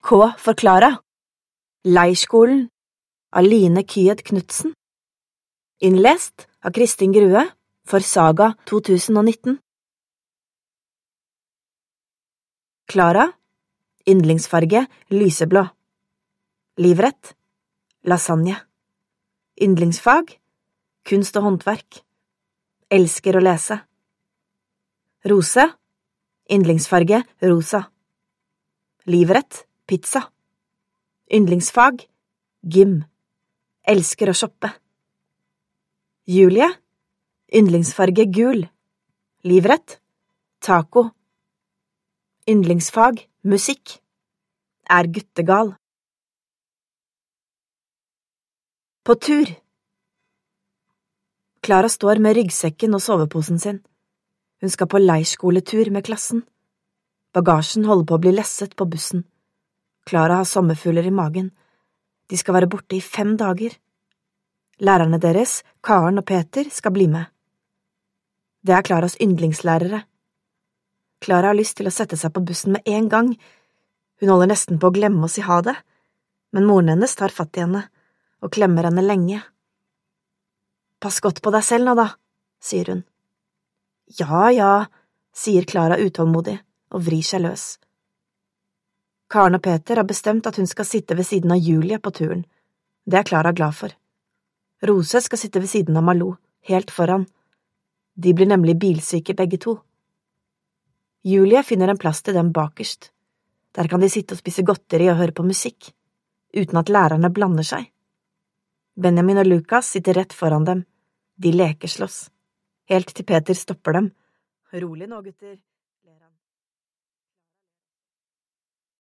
K for Klara. Leirskolen av Line Kyed Knudsen. Innlest av Kristin Grue for Saga 2019. Klara. Yndlingsfarge lyseblå. Livrett. Lasagne. Yndlingsfag. Kunst og håndverk. Elsker å lese. Rose. Yndlingsfarge rosa. Livrett. Pizza. Yndlingsfag. Gym. Elsker å shoppe. Julie. Yndlingsfarge gul. Livrett. Taco. Yndlingsfag. Musikk. Er guttegal. På tur. Klara står med ryggsekken og soveposen sin. Hun skal på leirskoletur med klassen. Bagasjen holder på å bli lesset på bussen. Klara har sommerfugler i magen. De skal være borte i 5 dager. Lærerne deres, Karen og Peter, skal bli med. Det er Klaras yndlingslærere. Klara har lyst til å sette seg på bussen med en gang. Hun holder nesten på å glemme å si ha det, men moren hennes tar fatt i henne og klemmer henne lenge. Pass godt på deg selv nå da, sier hun. Ja, ja, sier Klara utålmodig og vrir seg løs. Karen og Peter har bestemt at hun skal sitte ved siden av Julie på turen. Det er Klara glad for. Rose skal sitte ved siden av Malou, helt foran. De blir nemlig bilsyke begge to. Julie finner en plass til dem bakerst. Der kan de sitte og spise godteri og høre på musikk, uten at lærerne blander seg. Benjamin og Lukas sitter rett foran dem. De lekeslåss, helt til Peter stopper dem. Rolig nå, gutter.